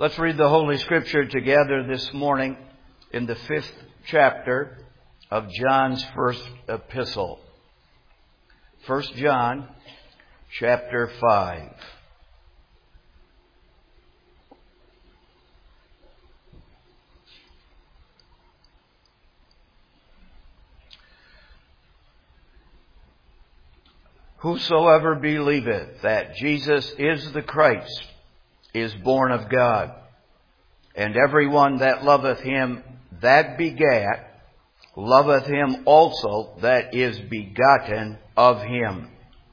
Let's read the Holy Scripture together this morning in the 5th chapter of John's first epistle. 1 John chapter 5. Whosoever believeth that Jesus is the Christ is born of God. And everyone that loveth him that begat, loveth him also that is begotten of him.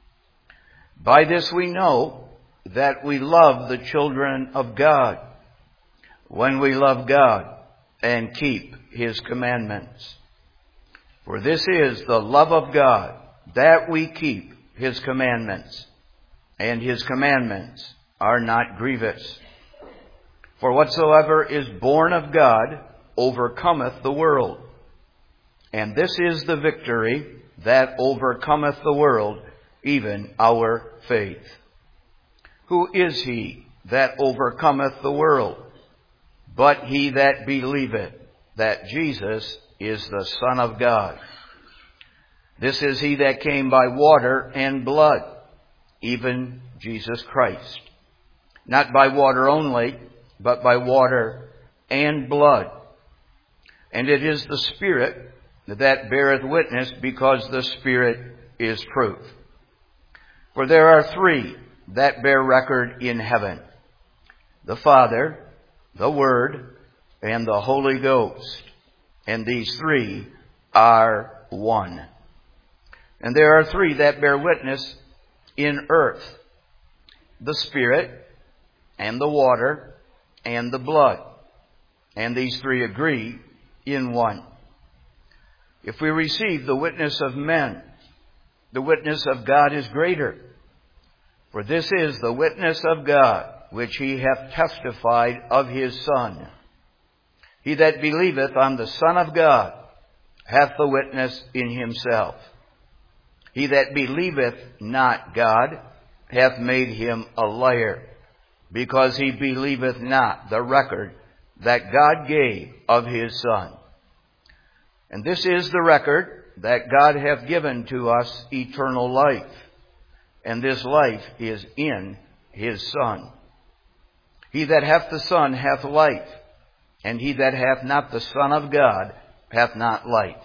By this we know that we love the children of God, when we love God and keep his commandments. For this is the love of God, that we keep his commandments, and his commandments are not grievous. For whatsoever is born of God overcometh the world. And this is the victory that overcometh the world, even our faith. Who is he that overcometh the world? But he that believeth that Jesus is the Son of God. This is he that came by water and blood, even Jesus Christ. Not by water only, but by water and blood. And it is the Spirit that beareth witness, because the Spirit is truth. For there are three that bear record in heaven: the Father, the Word, and the Holy Ghost. And these three are one. And there are three that bear witness in earth: the Spirit, and the water, and the blood. And these three agree in one. If we receive the witness of men, the witness of God is greater. For this is the witness of God, which he hath testified of his Son. He that believeth on the Son of God hath the witness in himself. He that believeth not God hath made him a liar, because he believeth not the record that God gave of his Son. And this is the record, that God hath given to us eternal life, and this life is in his Son. He that hath the Son hath life, and he that hath not the Son of God hath not life.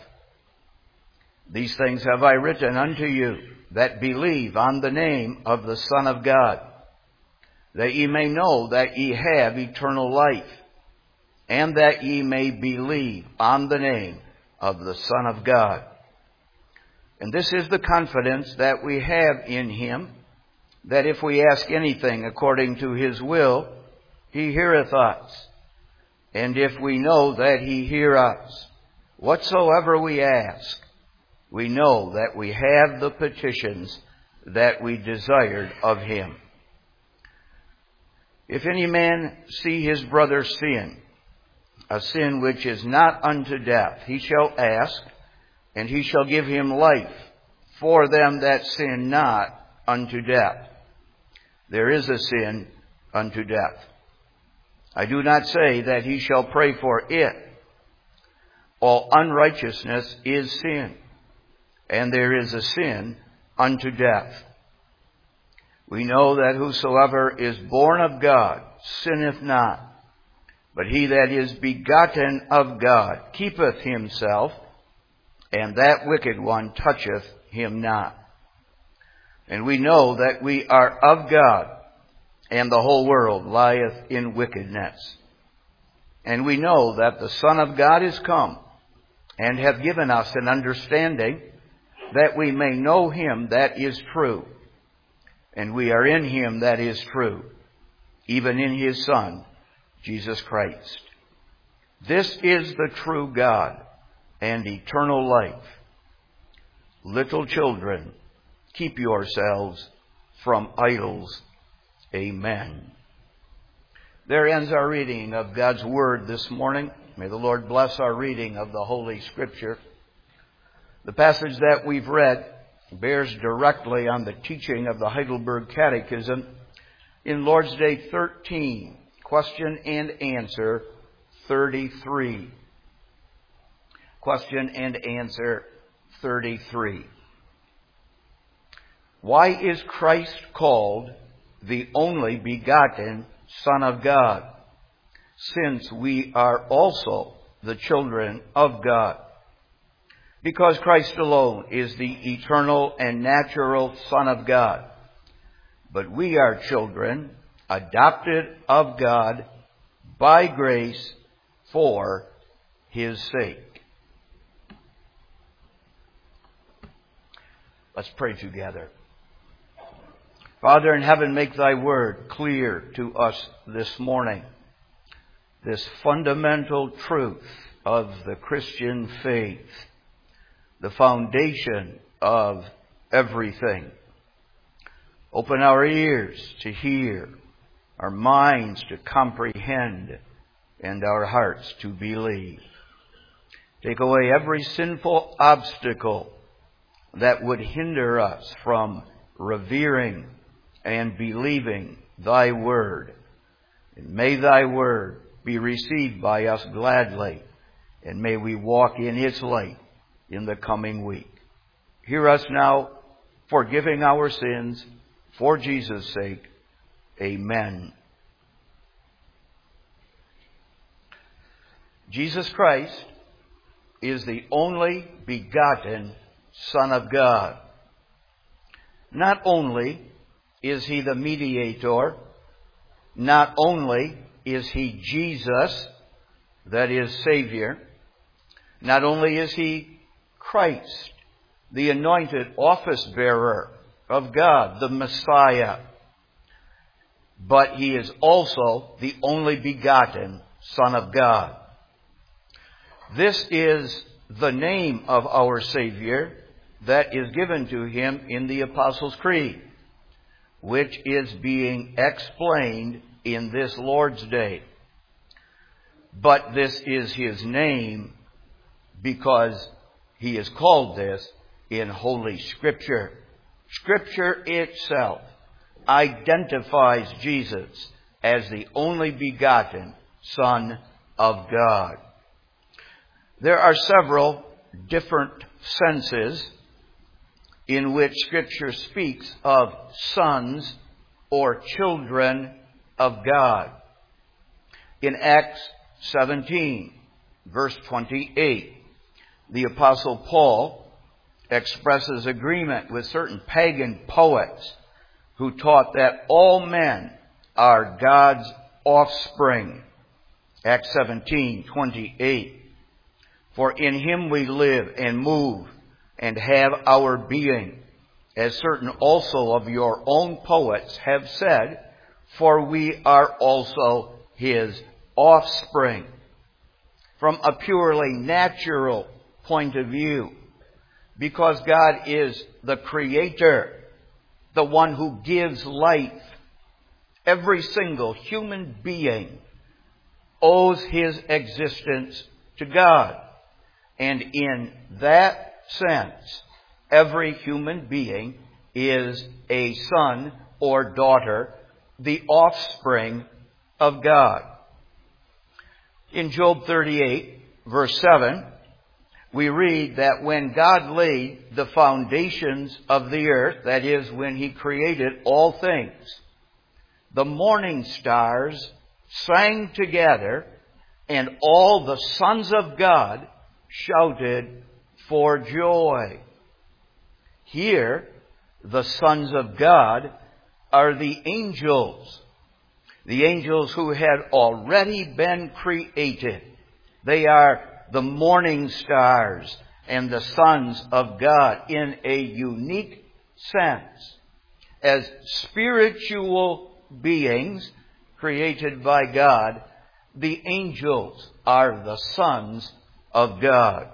These things have I written unto you that believe on the name of the Son of God, that ye may know that ye have eternal life, and that ye may believe on the name of the Son of God. And this is the confidence that we have in him, that if we ask anything according to his will, he heareth us. And if we know that he hear us, whatsoever we ask, we know that we have the petitions that we desired of him. If any man see his brother sin, a sin which is not unto death, he shall ask, and he shall give him life for them that sin not unto death. There is a sin unto death. I do not say that he shall pray for it. All unrighteousness is sin, and there is a sin unto death. We know that whosoever is born of God sinneth not, but he that is begotten of God keepeth himself, and that wicked one toucheth him not. And we know that we are of God, and the whole world lieth in wickedness. And we know that the Son of God is come, and hath given us an understanding, that we may know him that is true. And we are in him that is true, even in his Son, Jesus Christ. This is the true God and eternal life. Little children, keep yourselves from idols. Amen. There ends our reading of God's Word this morning. May the Lord bless our reading of the Holy Scripture. The passage that we've read bears directly on the teaching of the Heidelberg Catechism in Lord's Day 13, Question and answer 33. Question and answer 33. Why is Christ called the only begotten Son of God, since we are also the children of God? Because Christ alone is the eternal and natural Son of God. But we are children, adopted of God by grace for His sake. Let's pray together. Father in heaven, make Thy word clear to us this morning. This fundamental truth of the Christian faith, the foundation of everything. Open our ears to hear, our minds to comprehend, and our hearts to believe. Take away every sinful obstacle that would hinder us from revering and believing Thy word. And may Thy word be received by us gladly, and may we walk in its light in the coming week. Hear us now, forgiving our sins for Jesus' sake. Amen. Jesus Christ is the only begotten Son of God. Not only is He the mediator, not only is He Jesus, that is Savior, not only is He Christ, the anointed office bearer of God, the Messiah, but He is also the only begotten Son of God. This is the name of our Savior that is given to Him in the Apostles' Creed, which is being explained in this Lord's Day. But this is His name because He is called this in Holy Scripture. Scripture itself identifies Jesus as the only begotten Son of God. There are several different senses in which Scripture speaks of sons or children of God. In Acts 17, verse 28, the Apostle Paul expresses agreement with certain pagan poets who taught that all men are God's offspring. Acts 17:28. For in Him we live and move and have our being, as certain also of your own poets have said, for we are also His offspring. From a purely natural point of view, because God is the Creator, the one who gives life, every single human being owes his existence to God. And in that sense, every human being is a son or daughter, the offspring of God. In Job 38, verse 7, we read that when God laid the foundations of the earth, that is, when He created all things, the morning stars sang together, and all the sons of God shouted for joy. Here, the sons of God are the angels who had already been created. They are the morning stars and the sons of God in a unique sense. As spiritual beings created by God, the angels are the sons of God.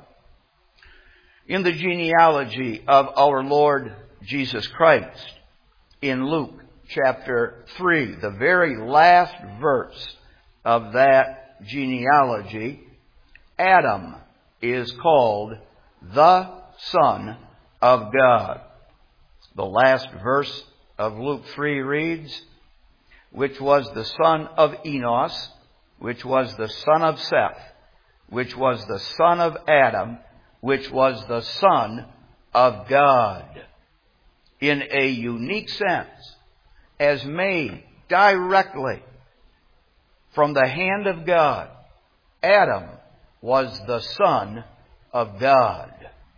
In the genealogy of our Lord Jesus Christ, in Luke chapter 3, the very last verse of that genealogy, Adam is called the Son of God. The last verse of Luke 3 reads, which was the son of Enos, which was the son of Seth, which was the son of Adam, which was the Son of God. In a unique sense, as made directly from the hand of God, Adam was the Son of God.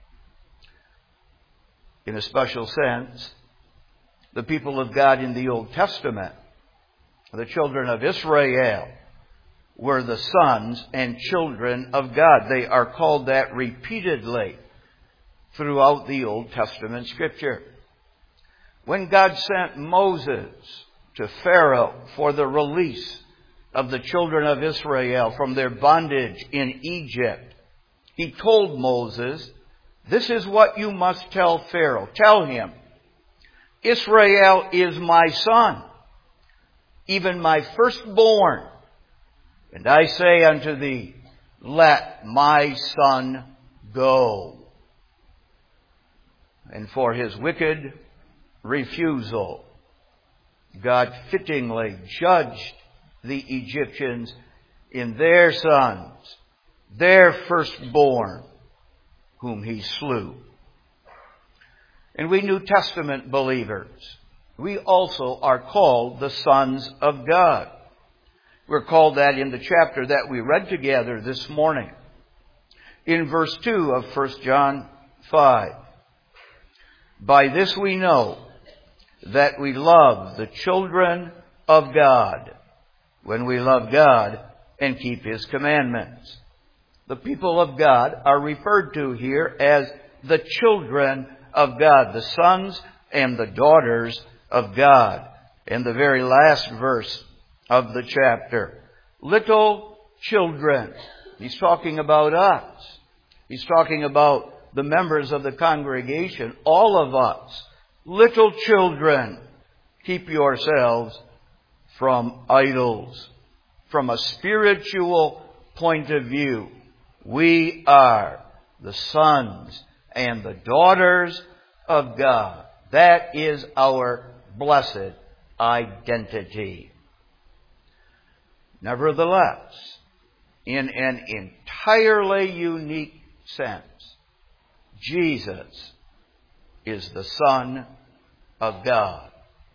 In a special sense, the people of God in the Old Testament, the children of Israel, were the sons and children of God. They are called that repeatedly throughout the Old Testament Scripture. When God sent Moses to Pharaoh for the release of the children of Israel from their bondage in Egypt, He told Moses, "This is what you must tell Pharaoh. Tell him, Israel is my son, even my firstborn. And I say unto thee, let my son go." And for his wicked refusal, God fittingly judged the Egyptians in their sons, their firstborn, whom He slew. And we New Testament believers, we also are called the sons of God. We're called that in the chapter that we read together this morning. In verse 2 of 1 John 5. By this we know that we love the children of God, when we love God and keep His commandments. The people of God are referred to here as the children of God, the sons and the daughters of God. And the very last verse of the chapter, little children. He's talking about us. He's talking about the members of the congregation, all of us. Little children, keep yourselves from idols. From a spiritual point of view, we are the sons and the daughters of God. That is our blessed identity. Nevertheless, in an entirely unique sense, Jesus is the Son of God.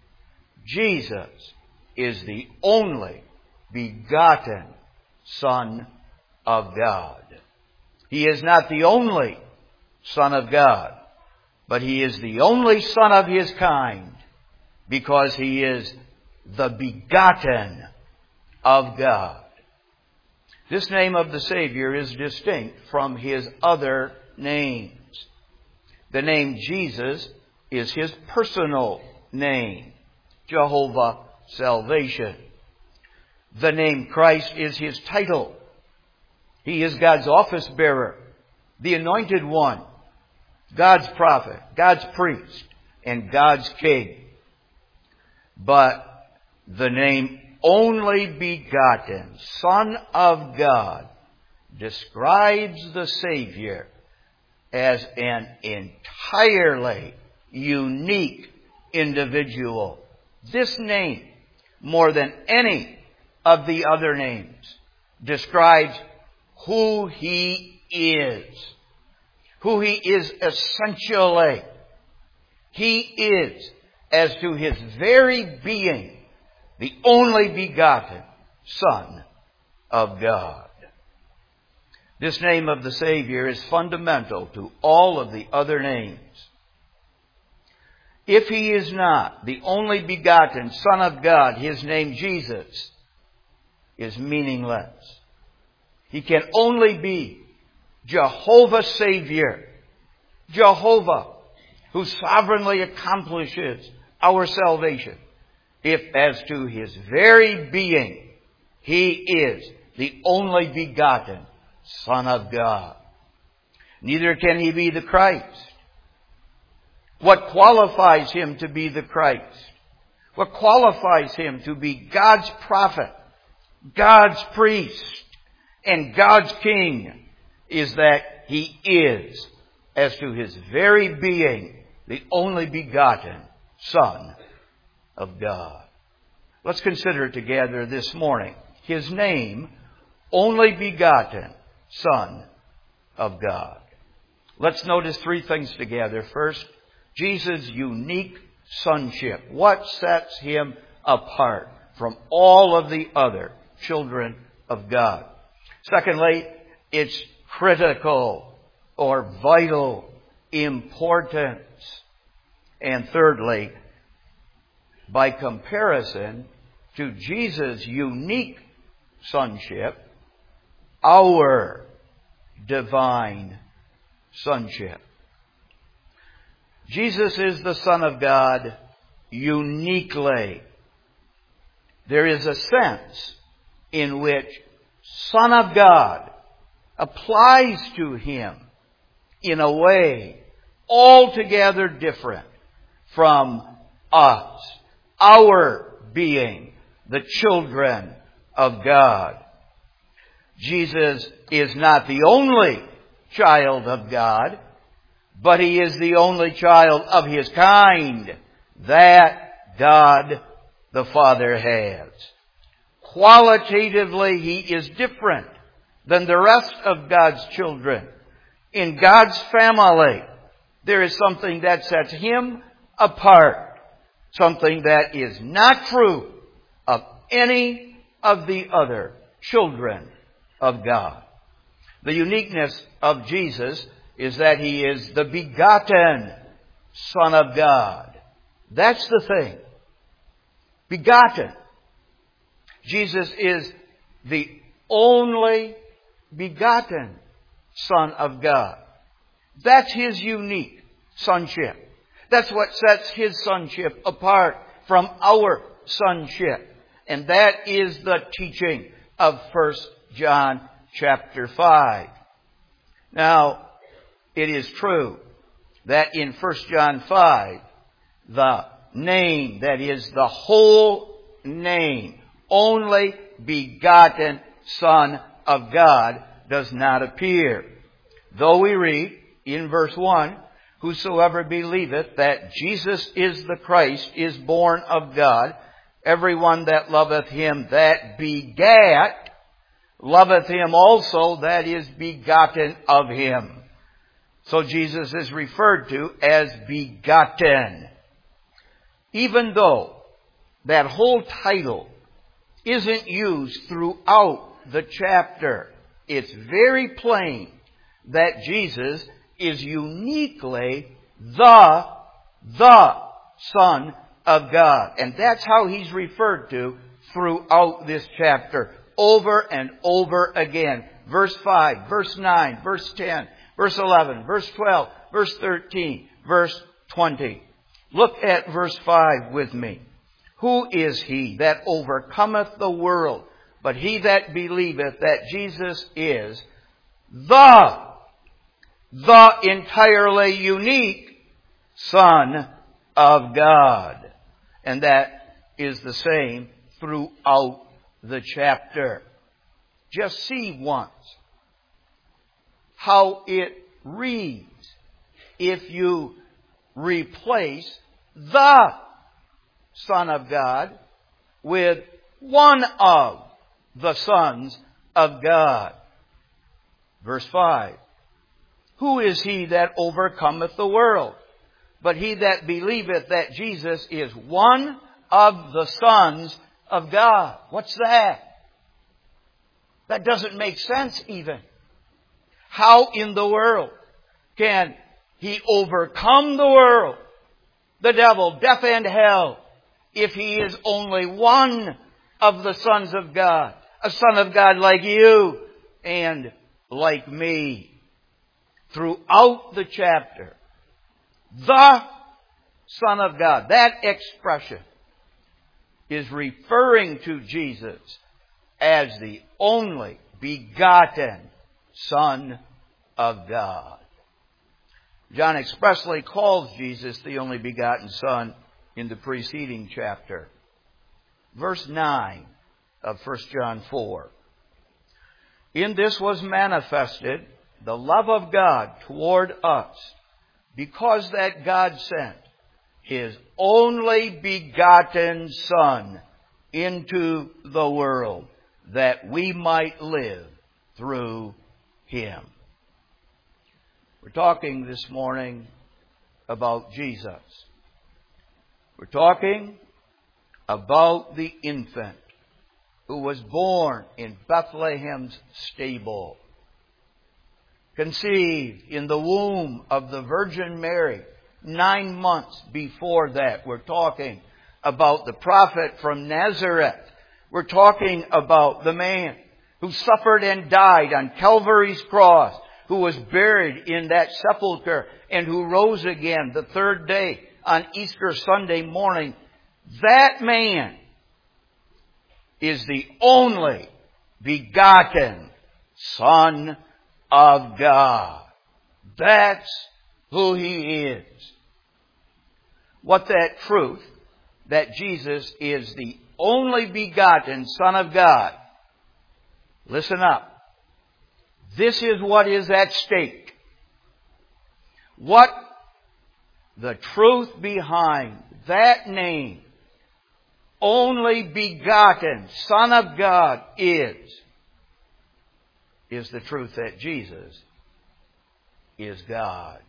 Jesus is the only begotten Son of God. He is not the only Son of God, but He is the only Son of His kind, because He is the begotten of God. This name of the Savior is distinct from His other names. The name Jesus is His personal name, Jehovah Salvation. The name Christ is His title. He is God's office bearer, the Anointed One, God's prophet, God's priest, and God's king. But the name only begotten Son of God describes the Savior as an entirely unique individual. This name, more than any of the other names, describes who He is. Who He is essentially. He is, as to His very being, the only begotten Son of God. This name of the Savior is fundamental to all of the other names. If He is not the only begotten Son of God, His name Jesus is meaningless. He can only be Jehovah Savior, Jehovah, who sovereignly accomplishes our salvation, if as to His very being, He is the only begotten Son of God. Neither can He be the Christ. What qualifies Him to be the Christ? What qualifies Him to be God's prophet, God's priest, and God's king is that He is, as to His very being, the only begotten Son of God. Let's consider it together this morning. His name, only begotten Son of God. Let's notice three things together. First, Jesus' unique sonship. What sets him apart from all of the other children of God? Secondly, its critical or vital importance. And thirdly, by comparison to Jesus' unique sonship, our divine sonship. Jesus is the Son of God uniquely. There is a sense in which Son of God applies to him in a way altogether different from us, our being the children of God. Jesus is not the only child of God, but he is the only child of his kind that God the Father has. Qualitatively, he is different than the rest of God's children. In God's family, there is something that sets him apart, something that is not true of any of the other children of God. The uniqueness of Jesus is that he is the begotten Son of God. That's the thing. Begotten. Jesus is the only begotten Son of God. That's his unique sonship. That's what sets his sonship apart from our sonship. And that is the teaching of 1 John chapter 5. Now, it is true that in 1 John 5, the name, that is the whole name, only begotten Son of God, does not appear. Though we read in verse 1, whosoever believeth that Jesus is the Christ is born of God. Everyone that loveth him that begat, loveth him also that is begotten of him. So Jesus is referred to as begotten. Even though that whole title isn't used throughout the chapter, it's very plain that Jesus is uniquely the Son of God. And that's how he's referred to throughout this chapter, over and over again. Verse 5, verse 9, verse 10, verse 11, verse 12, verse 13, verse 20. Look at verse 5 with me. Who is he that overcometh the world, but he that believeth that Jesus is the entirely unique Son of God? And that is the same throughout the chapter. Just see once how it reads if you replace the Son of God with one of the sons of God. Verse 5. Who is he that overcometh the world? But he that believeth that Jesus is one of the sons of God. What's that? That doesn't make sense even. How in the world can he overcome the world, the devil, death, and hell, if he is only one of the sons of God? A son of God like you and like me. Throughout the chapter, the Son of God, that expression is referring to Jesus as the only begotten Son of God. John expressly calls Jesus the only begotten Son in the preceding chapter. Verse 9 of 1 John 4. In this was manifested the love of God toward us, because that God sent His only begotten Son into the world that we might live through Him. We're talking this morning about Jesus. We're talking about the infant who was born in Bethlehem's stable, conceived in the womb of the Virgin Mary 9 months before that. We're talking about the prophet from Nazareth. We're talking about the man who suffered and died on Calvary's cross, who was buried in that sepulchre, and who rose again the third day on Easter Sunday morning. That man is the only begotten Son of God. That's who He is. What that truth, that Jesus is the only begotten Son of God. Listen up. This is what is at stake. What the truth behind that name, only begotten Son of God, is the truth that Jesus is God.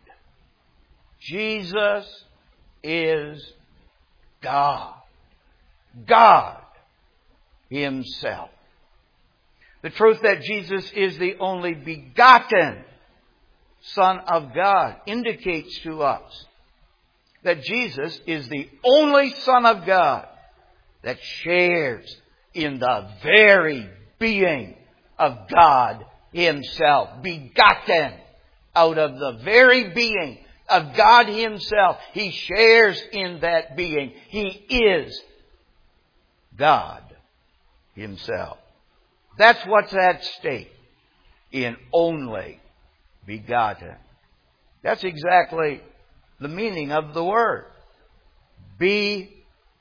Jesus is God. God Himself. The truth that Jesus is the only begotten Son of God indicates to us that Jesus is the only Son of God that shares in the very being of God Himself. Begotten out of the very being of God Himself. He shares in that being. He is God Himself. That's what's at stake in only begotten. That's exactly the meaning of the word. Beget.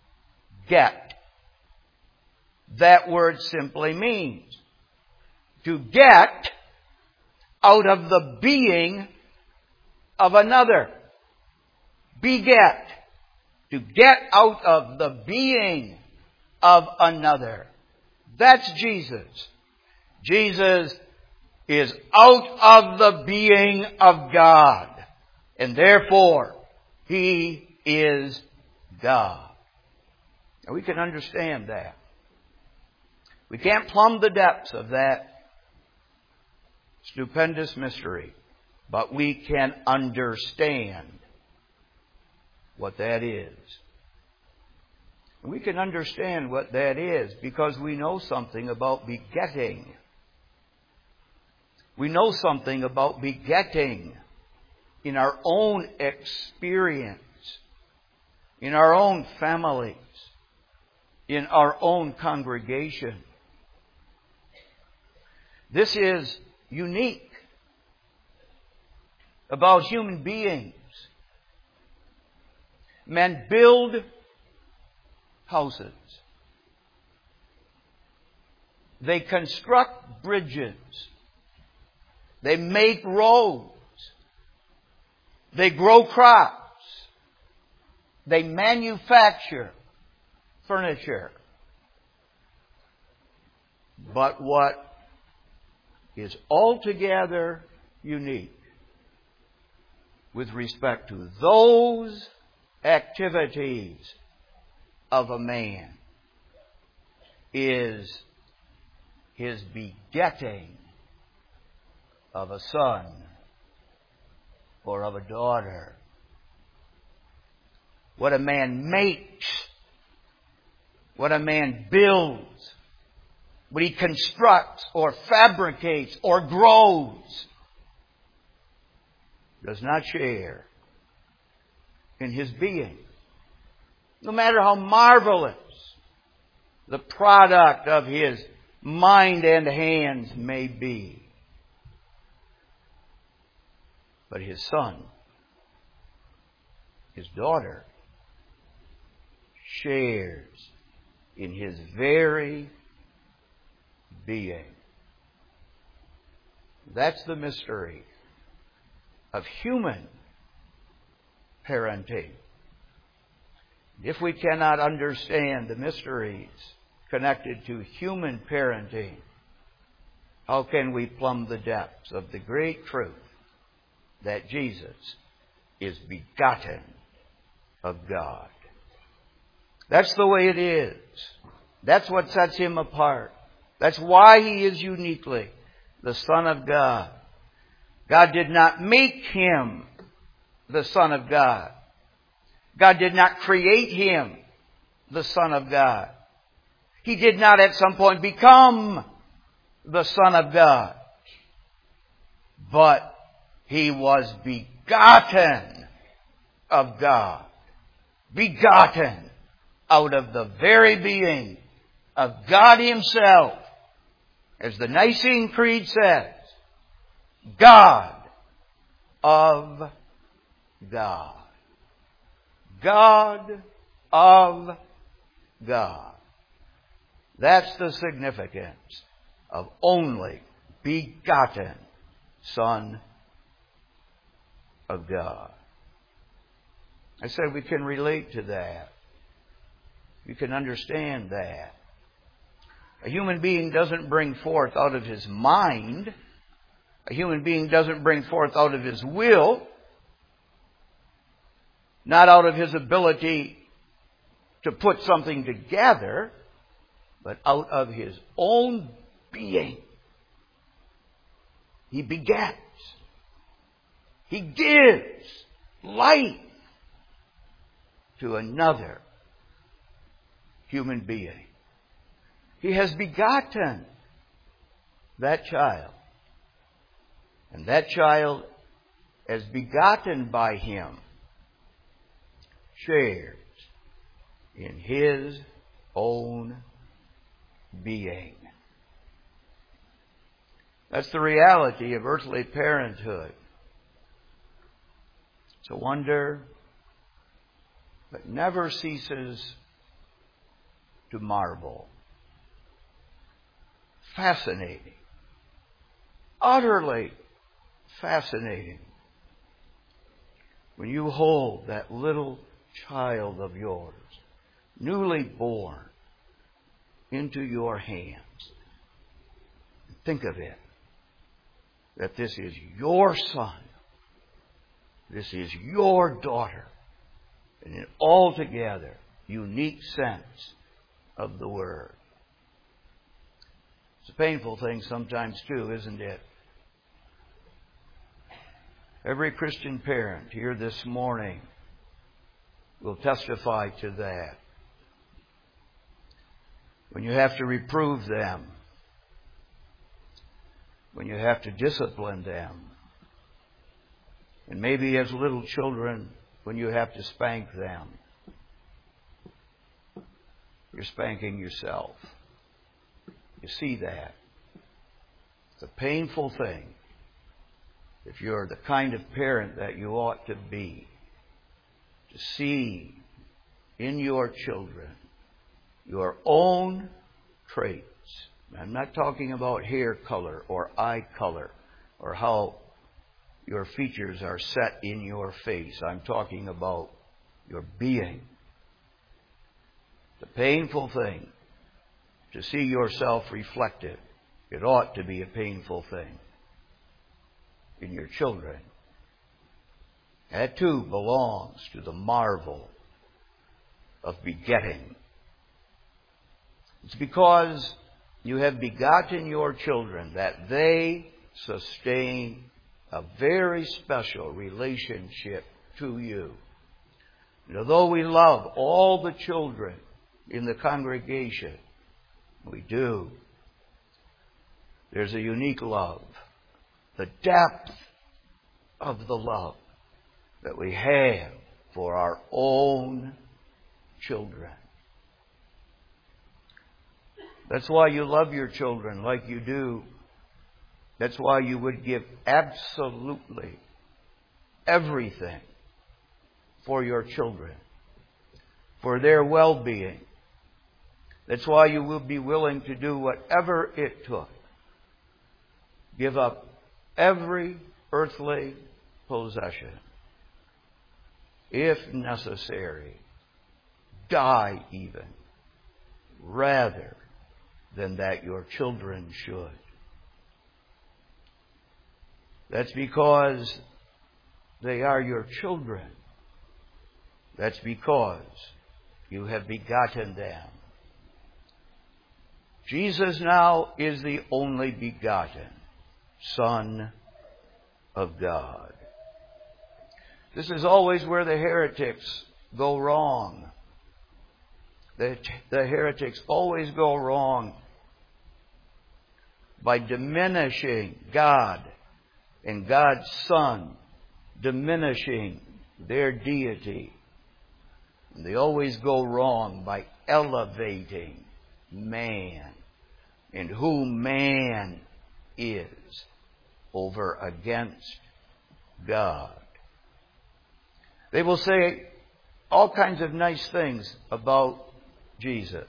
That word simply means to get out of the being of another. Beget. To get out of the being of another. That's Jesus. Jesus is out of the being of God. And therefore, He is God. Now we can understand that. We can't plumb the depths of that stupendous mystery, but we can understand what that is. We can understand what that is because we know something about begetting. We know something about begetting in our own experience, in our own families, in our own congregation. This is unique about human beings. Men build houses. They construct bridges. They make roads. They grow crops. They manufacture furniture. But what is altogether unique with respect to those activities of a man is his begetting of a son or of a daughter. What a man makes, what a man builds, what he constructs or fabricates or grows, does not share in his being. No matter how marvelous the product of his mind and hands may be. But his son, his daughter, shares in his very being. That's the mystery of human parenting. If we cannot understand the mysteries connected to human parenting, how can we plumb the depths of the great truth that Jesus is begotten of God? That's the way it is. That's what sets Him apart. That's why He is uniquely the Son of God. God did not make Him the Son of God. God did not create Him the Son of God. He did not at some point become the Son of God. But He was begotten of God. Begotten out of the very being of God Himself. As the Nicene Creed says, God of God. God of God. That's the significance of only begotten Son of God. I said we can relate to that. You can understand that. A human being doesn't bring forth out of his mind. A human being doesn't bring forth out of his will. Not out of his ability to put something together, but out of his own being. He begets. He gives life to another human being. He has begotten that child. And that child, as begotten by Him, shares in His own being. That's the reality of earthly parenthood. It's a wonder that never ceases to marvel. Fascinating. Utterly fascinating. When you hold that little child of yours, newly born, into your hands. Think of it. That this is your son. This is your daughter. In an altogether unique sense of the word. It's a painful thing sometimes too, isn't it? Every Christian parent here this morning will testify to that. When you have to reprove them, when you have to discipline them, and maybe as little children, when you have to spank them, you're spanking yourself. You see that. It's a painful thing if you're the kind of parent that you ought to be, to see in your children your own traits. I'm not talking about hair color or eye color or how your features are set in your face. I'm talking about your being. The painful thing to see yourself reflected. It ought to be a painful thing in your children. That too belongs to the marvel of begetting. It's because you have begotten your children that they sustain a very special relationship to you. And although we love all the children in the congregation, we do, there's a unique love. The depth of the love that we have for our own children. That's why you love your children like you do. That's why you would give absolutely everything for your children, for their well-being. That's why you will be willing to do whatever it took. Give up every earthly possession, if necessary. Die even, rather than that your children should. That's because they are your children. That's because you have begotten them. Jesus now is the only begotten Son of God. This is always where the heretics go wrong. The heretics always go wrong by diminishing God and God's Son, diminishing their deity. And they always go wrong by elevating man and who man is over against God. They will say all kinds of nice things about Jesus.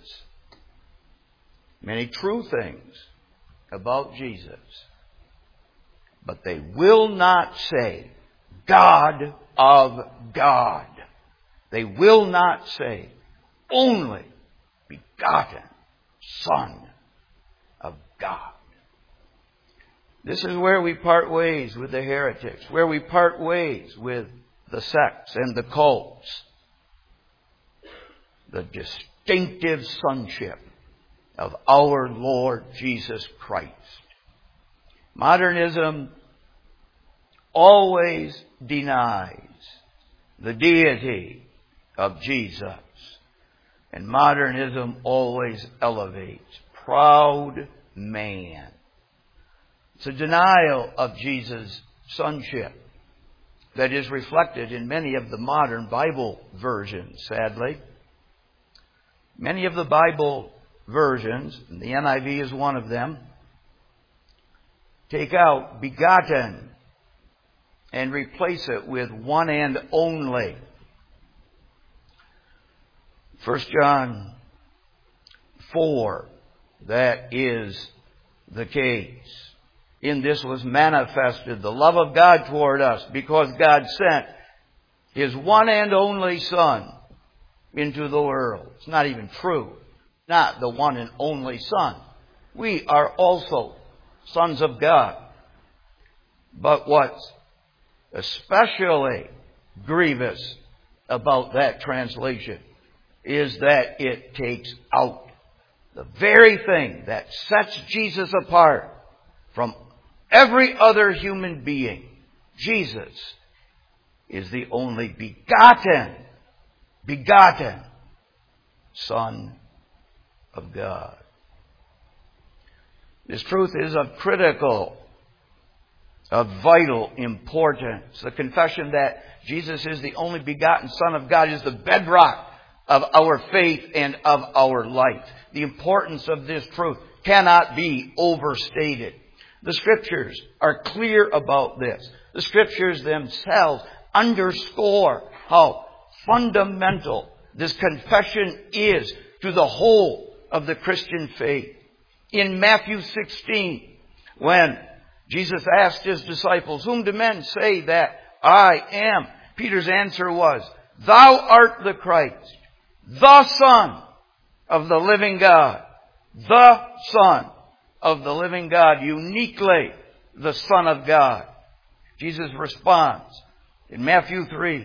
Many true things about Jesus. But they will not say God of God. They will not say only begotten Son of God. This is where we part ways with the heretics, where we part ways with the sects and the cults. The distinctive sonship of our Lord Jesus Christ. Modernism always denies the deity of Jesus. And modernism always elevates proud man. It's a denial of Jesus' sonship that is reflected in many of the modern Bible versions, sadly. Many of the Bible versions, and the NIV is one of them, take out begotten and replace it with one and only. 1 John 4, that is the case. In this was manifested the love of God toward us, because God sent His one and only Son into the world. It's not even true. Not the one and only Son. We are also sons of God. But what's especially grievous about that translation is that it takes out the very thing that sets Jesus apart from every other human being. Jesus is the only begotten Son of God. This truth is of critical, of vital importance. The confession that Jesus is the only begotten Son of God is the bedrock of our faith and of our life. The importance of this truth cannot be overstated. The Scriptures are clear about this. The Scriptures themselves underscore how fundamental this confession is to the whole of the Christian faith. In Matthew 16, when Jesus asked His disciples, "Whom do men say that I am?" Peter's answer was, "Thou art the Christ, the Son of the living God." The Son of the living God, uniquely the Son of God. Jesus responds in Matthew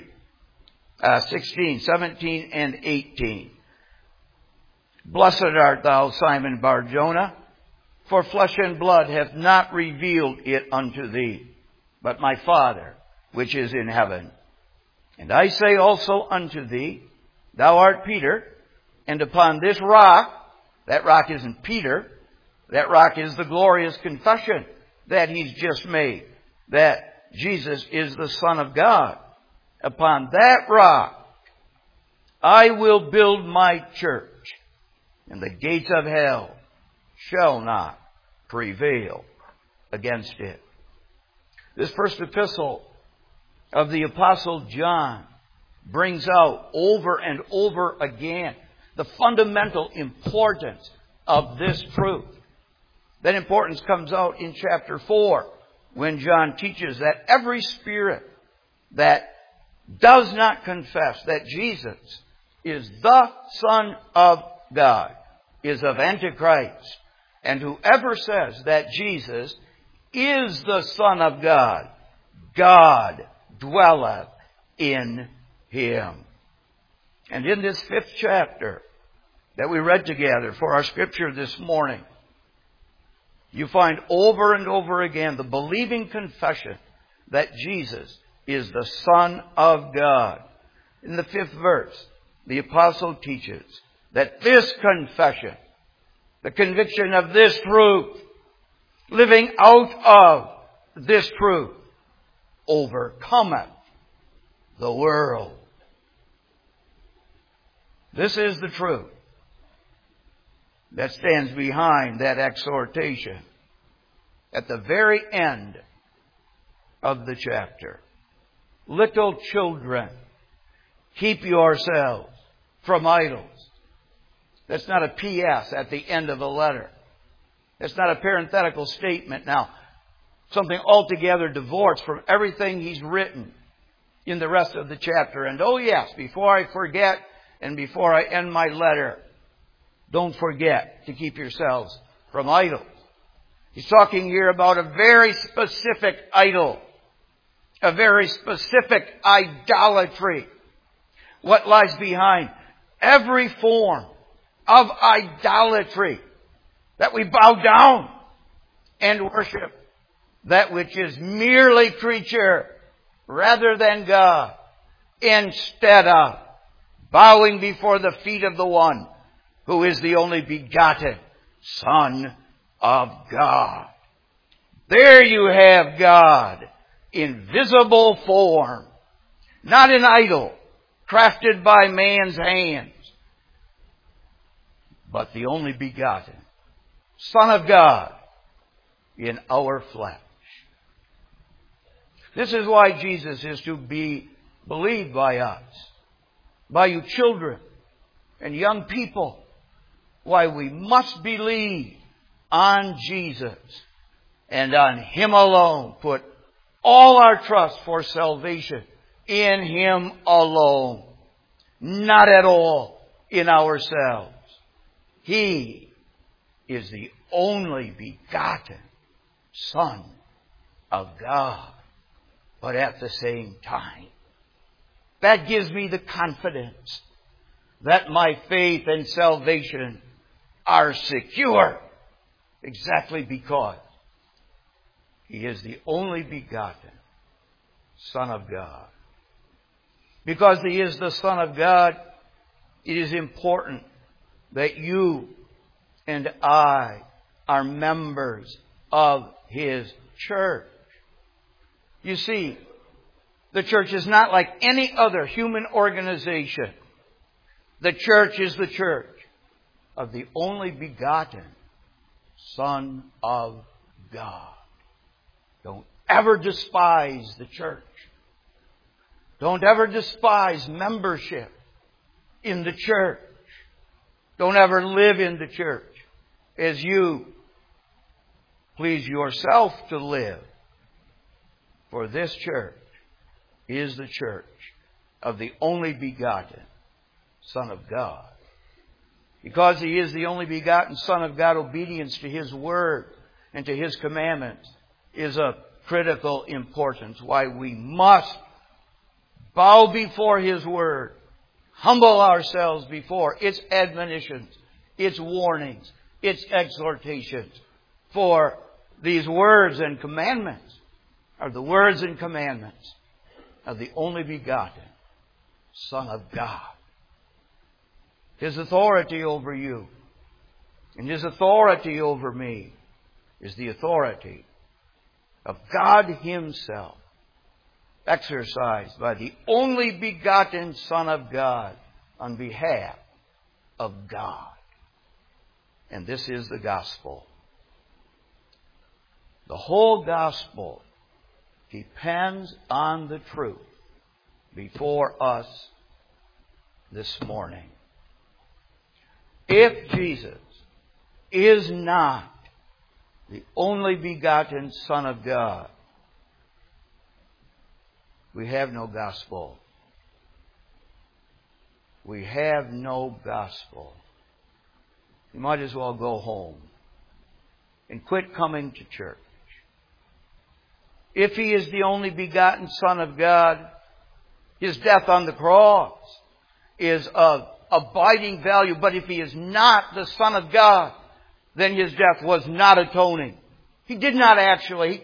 16, 17, and 18. "Blessed art thou, Simon Bar-Jonah, for flesh and blood hath not revealed it unto thee, but my Father which is in heaven. And I say also unto thee, thou art Peter, and upon this rock," that rock isn't Peter, that rock is the glorious confession that he's just made, that Jesus is the Son of God. "Upon that rock I will build my church, and the gates of hell shall not prevail against it." This first epistle of the Apostle John brings out over and over again the fundamental importance of this truth. That importance comes out in chapter 4 when John teaches that every spirit that does not confess that Jesus is the Son of God is of Antichrist, And whoever says that Jesus is the Son of God, God dwelleth in him. And in this 5th chapter that we read together for our scripture this morning, you find over and over again the believing confession that Jesus is the Son of God. In the 5th verse, the apostle teaches that this confession, the conviction of this truth, living out of this truth, overcometh the world. This is the truth that stands behind that exhortation at the very end of the chapter. Little children, keep yourselves from idols. That's not a P.S. at the end of a letter. That's not a parenthetical statement. Now, something altogether divorced from everything he's written in the rest of the chapter. And oh yes, before I forget and before I end my letter, don't forget to keep yourselves from idols. He's talking here about a very specific idol. A very specific idolatry. What lies behind every form of idolatry. That we bow down and worship that which is merely creature rather than God, instead of bowing before the feet of the one who is the only begotten Son of God. There you have God in visible form, not an idol crafted by man's hands, but the only begotten Son of God in our flesh. This is why Jesus is to be believed by us, by you children and young people, why we must believe on Jesus and on Him alone. Put all our trust for salvation in Him alone, not at all in ourselves. He is the only begotten Son of God. But at the same time, that gives me the confidence that my faith and salvation are secure, exactly because He is the only begotten Son of God. Because He is the Son of God, it is important that you and I are members of His church. You see, the church is not like any other human organization. The church is the church of the only begotten Son of God. Don't ever despise the church. Don't ever despise membership in the church. Don't ever live in the church as you please yourself to live. For this church is the church of the only begotten Son of God. Because He is the only begotten Son of God, obedience to His Word and to His commandments is of critical importance. Why we must bow before His Word, humble ourselves before its admonitions, its warnings, its exhortations. For these words and commandments are the words and commandments of the only begotten Son of God. His authority over you and His authority over me is the authority of God Himself, exercised by the only begotten Son of God on behalf of God. And this is the gospel. The whole gospel depends on the truth before us this morning. If Jesus is not the only begotten Son of God, we have no gospel. We have no gospel. You might as well go home and quit coming to church. If He is the only begotten Son of God, His death on the cross is of abiding value. But if He is not the Son of God, then His death was not atoning. He could not actually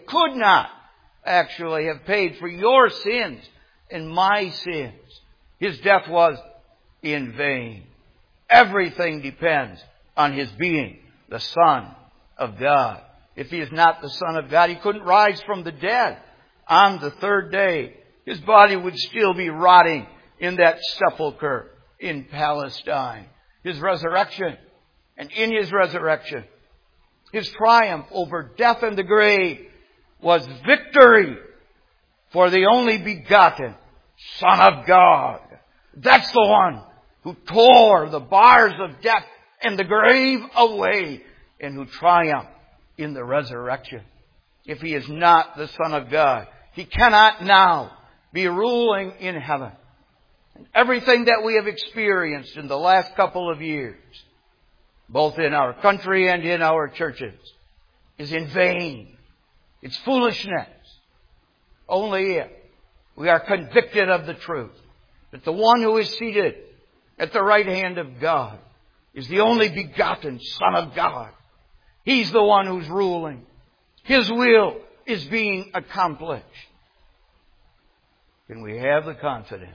have paid for your sins and my sins. His death was in vain. Everything depends on His being the Son of God. If He is not the Son of God, He couldn't rise from the dead on the third day. His body would still be rotting in that sepulcher in Palestine. His resurrection, and in His resurrection, His triumph over death and the grave was victory for the only begotten Son of God. That's the one who tore the bars of death and the grave away and who triumphed in the resurrection. If He is not the Son of God, He cannot now be ruling in heaven. And everything that we have experienced in the last couple of years, both in our country and in our churches, is in vain. It's foolishness. Only if we are convicted of the truth that the one who is seated at the right hand of God is the only begotten Son of God. He's the one who's ruling. His will is being accomplished. Can we have the confidence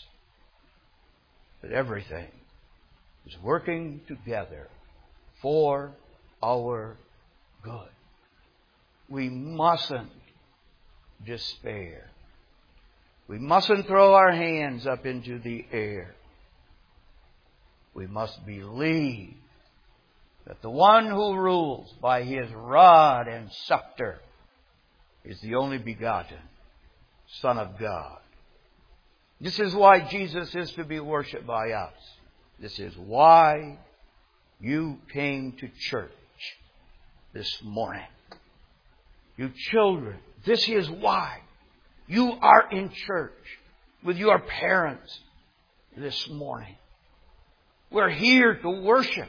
that everything is working together for our good? We mustn't despair. We mustn't throw our hands up into the air. We must believe that the one who rules by His rod and scepter is the only begotten Son of God. This is why Jesus is to be worshipped by us. This is why you came to church this morning. You children, this is why you are in church with your parents this morning. We're here to worship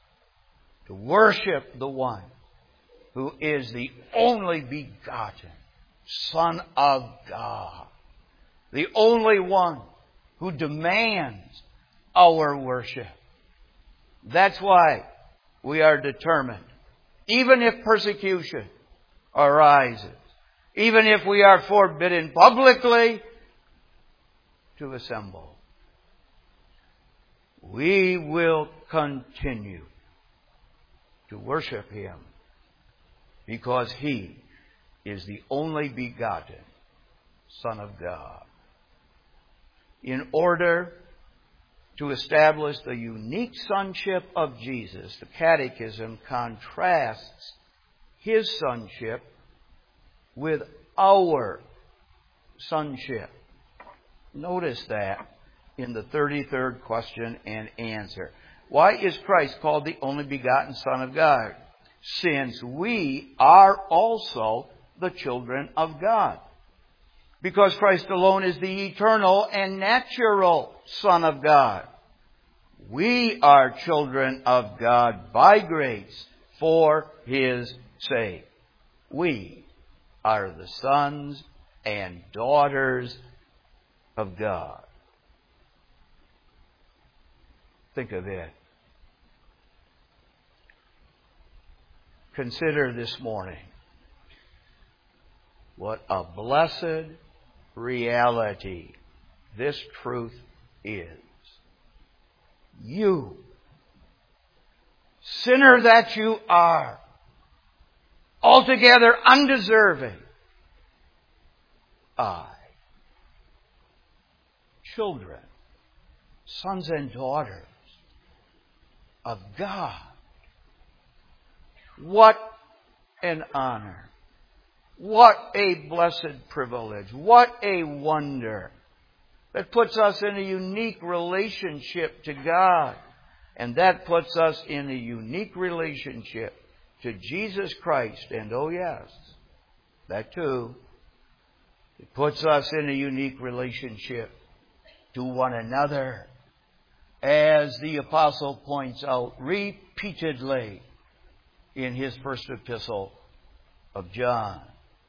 the one who is the only begotten Son of God, the only one who demands our worship. That's why we are determined, even if persecution arises, even if we are forbidden publicly to assemble, we will continue to worship Him because He is the only begotten Son of God. In order to establish the unique sonship of Jesus, the Catechism contrasts His sonship with our sonship. Notice that in the 33rd question and answer. Why is Christ called the only begotten Son of God? Since we are also the children of God. Because Christ alone is the eternal and natural Son of God. We are children of God by grace for His sake. We are the sons and daughters of God. Think of it. Consider this morning what a blessed reality this truth is. You, sinner that you are, altogether undeserving, I, children, sons and daughters of God. What an honor. What a blessed privilege. What a wonder. That puts us in a unique relationship to God. And that puts us in a unique relationship to Jesus Christ. And oh yes, that too. It puts us in a unique relationship to one another. As the Apostle points out repeatedly in his first epistle of John.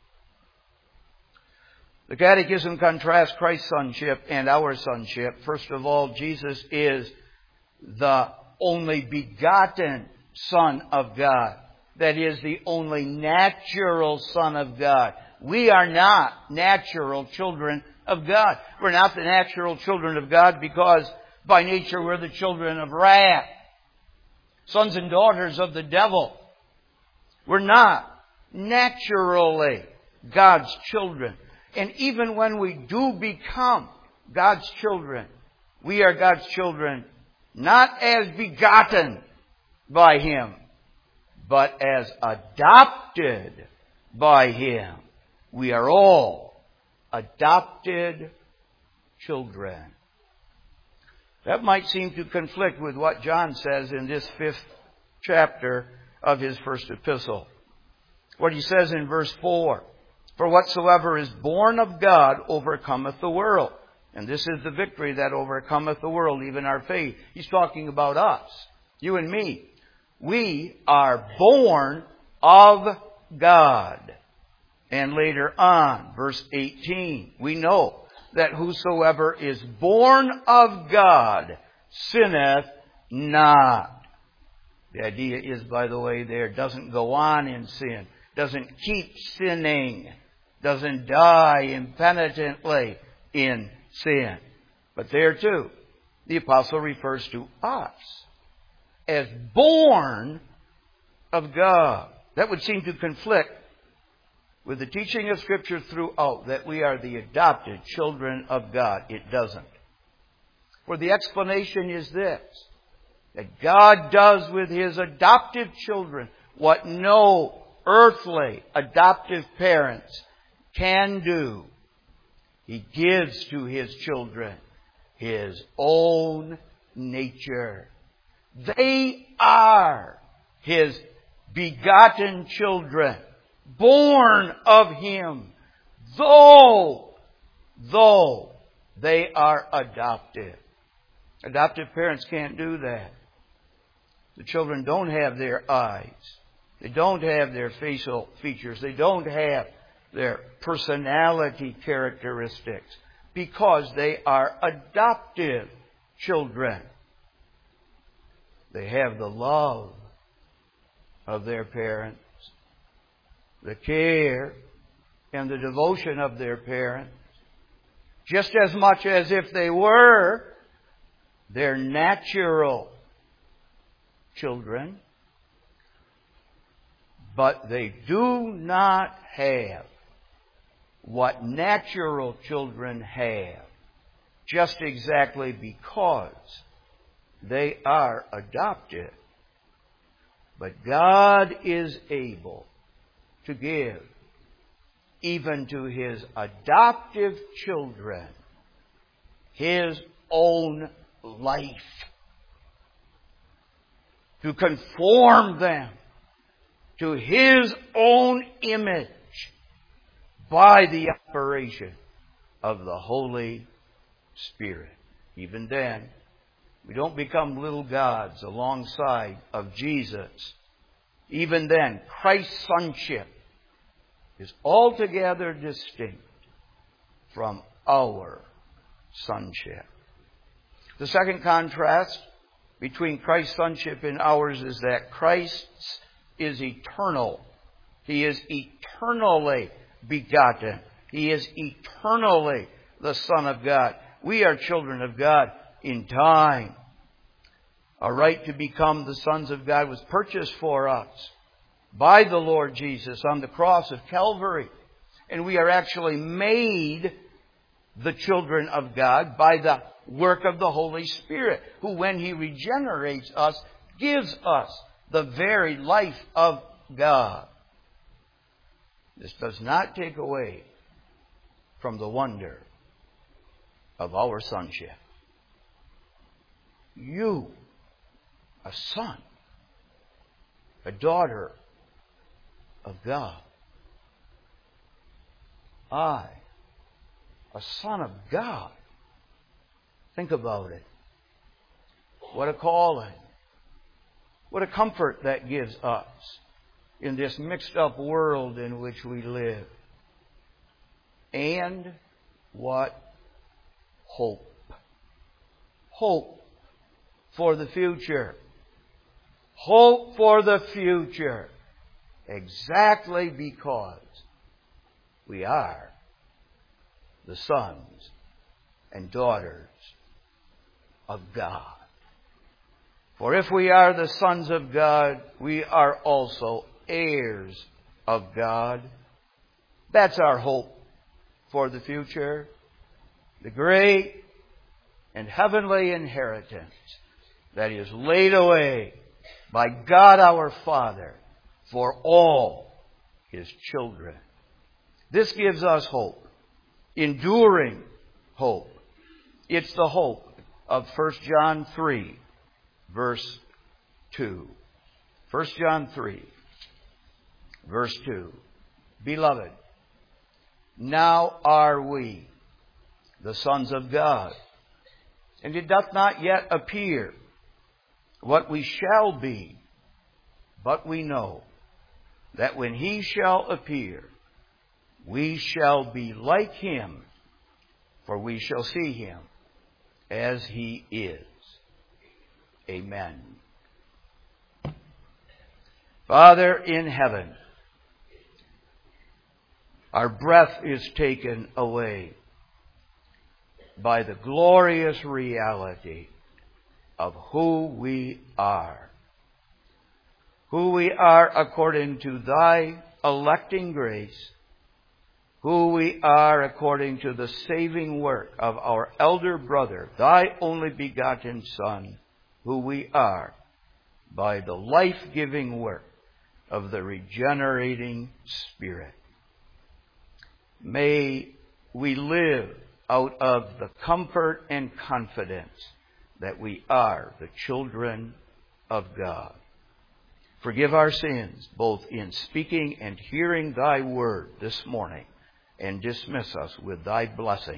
The Catechism contrasts Christ's sonship and our sonship. First of all, Jesus is the only begotten Son of God. That is, the only natural Son of God. We are not natural children of God. We're not the natural children of God because by nature we're the children of wrath. Sons and daughters of the devil. We're not naturally God's children. And even when we do become God's children, we are God's children not as begotten by Him, but as adopted by Him. We are all adopted children. That might seem to conflict with what John says in this 5th chapter of his first epistle. What he says in verse 4, "For whatsoever is born of God overcometh the world." And this is the victory that overcometh the world, even our faith. He's talking about us, you and me. We are born of God. And later on, verse 18, we know that whosoever is born of God sinneth not. The idea is, by the way, there doesn't go on in sin, doesn't keep sinning, doesn't die impenitently in sin. But there too, the apostle refers to us as born of God. That would seem to conflict with the teaching of Scripture throughout, that we are the adopted children of God. It doesn't. For the explanation is this, that God does with His adoptive children what no earthly adoptive parents can do. He gives to His children His own nature. They are His begotten children, born of Him, though they are adopted. Adoptive parents can't do that. The children don't have their eyes. They don't have their facial features. They don't have their personality characteristics because they are adoptive children. They have the love of their parents, the care and the devotion of their parents, just as much as if they were their natural children. But they do not have what natural children have, just exactly because they are adopted. But God is able to give even to His adoptive children His own life, to conform them to His own image by the operation of the Holy Spirit. Even then, we don't become little gods alongside of Jesus. Even then, Christ's sonship is altogether distinct from our sonship. The second contrast between Christ's sonship and ours is that Christ's is eternal. He is eternally begotten. He is eternally the Son of God. We are children of God in time. Our right to become the sons of God was purchased for us by the Lord Jesus on the cross of Calvary. And we are actually made the children of God by the work of the Holy Spirit, who, when He regenerates us, gives us the very life of God. This does not take away from the wonder of our sonship. You, a son, a daughter of God. I, a son of God. Think about it. What a calling. What a comfort that gives us. in this mixed up world in which we live. And what hope? Hope for the future. Hope for the future. Exactly because we are the sons and daughters of God. For if we are the sons of God, we are also heirs of God. That's our hope for the future. The great and heavenly inheritance that is laid away by God our Father for all His children. This gives us hope. Enduring hope. It's the hope of 1 John 3, verse 2. 1 John 3, verse 2. Beloved, now are we the sons of God, and it doth not yet appear what we shall be, but we know that when He shall appear, we shall be like Him, for we shall see Him as He is. Amen. Father in heaven, our breath is taken away by the glorious reality of who we are. Who we are according to Thy electing grace. Who we are according to the saving work of our elder brother, Thy only begotten Son. Who we are by the life-giving work of the regenerating Spirit. May we live out of the comfort and confidence that we are the children of God. Forgive our sins, both in speaking and hearing Thy word this morning, and dismiss us with Thy blessing.